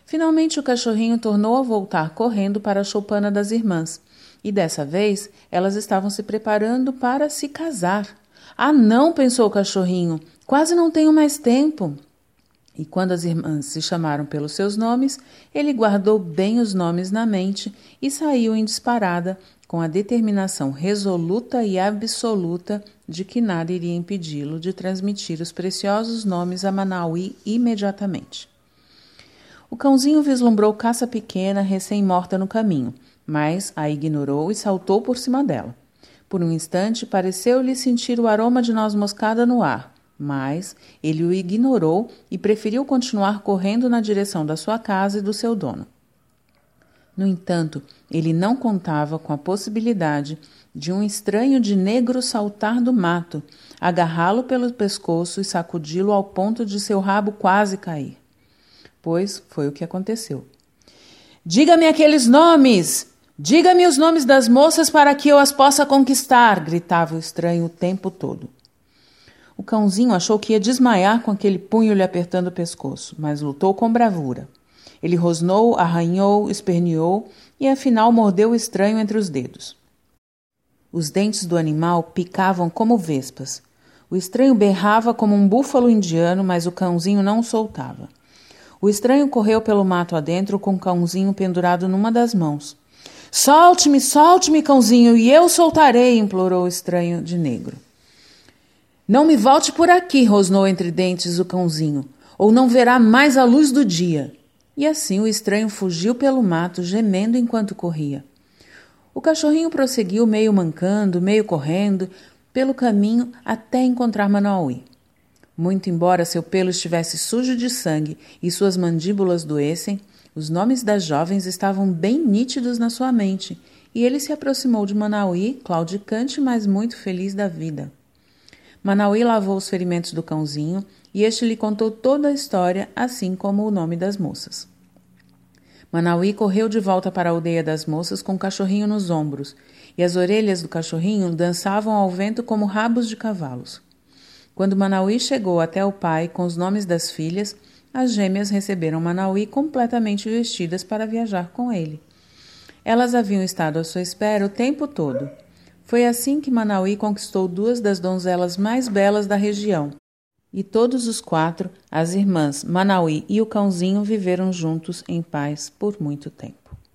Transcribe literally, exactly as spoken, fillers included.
Finalmente o cachorrinho tornou a voltar correndo para a choupana das irmãs, e dessa vez elas estavam se preparando para se casar. Ah, não, pensou o cachorrinho, quase não tenho mais tempo. E quando as irmãs se chamaram pelos seus nomes, ele guardou bem os nomes na mente e saiu em disparada, com a determinação resoluta e absoluta de que nada iria impedi-lo de transmitir os preciosos nomes a Manauí imediatamente. O cãozinho vislumbrou caça pequena recém-morta no caminho, mas a ignorou e saltou por cima dela. Por um instante, pareceu-lhe sentir o aroma de noz moscada no ar, mas ele o ignorou e preferiu continuar correndo na direção da sua casa e do seu dono. No entanto, ele não contava com a possibilidade de um estranho de negro saltar do mato, agarrá-lo pelo pescoço e sacudi-lo ao ponto de seu rabo quase cair. Pois foi o que aconteceu. "Diga-me aqueles nomes! Diga-me os nomes das moças para que eu as possa conquistar!" gritava o estranho o tempo todo. O cãozinho achou que ia desmaiar com aquele punho lhe apertando o pescoço, mas lutou com bravura. Ele rosnou, arranhou, esperneou e afinal mordeu o estranho entre os dedos. Os dentes do animal picavam como vespas. O estranho berrava como um búfalo indiano, mas o cãozinho não o soltava. O estranho correu pelo mato adentro com o cãozinho pendurado numa das mãos. "Solte-me, solte-me, cãozinho, e eu soltarei", implorou o estranho de negro. "Não me volte por aqui", rosnou entre dentes o cãozinho, "ou não verá mais a luz do dia." E assim o estranho fugiu pelo mato, gemendo enquanto corria. O cachorrinho prosseguiu meio mancando, meio correndo, pelo caminho até encontrar Manauí. Muito embora seu pelo estivesse sujo de sangue e suas mandíbulas doessem, os nomes das jovens estavam bem nítidos na sua mente, e ele se aproximou de Manauí, claudicante, mas muito feliz da vida. Manauí lavou os ferimentos do cãozinho e este lhe contou toda a história, assim como o nome das moças. Manauí correu de volta para a aldeia das moças com o cachorrinho nos ombros, e as orelhas do cachorrinho dançavam ao vento como rabos de cavalos. Quando Manauí chegou até o pai com os nomes das filhas, as gêmeas receberam Manauí completamente vestidas para viajar com ele. Elas haviam estado à sua espera o tempo todo. Foi assim que Manauí conquistou duas das donzelas mais belas da região. E todos os quatro, as irmãs, Manauí e o cãozinho, viveram juntos em paz por muito tempo.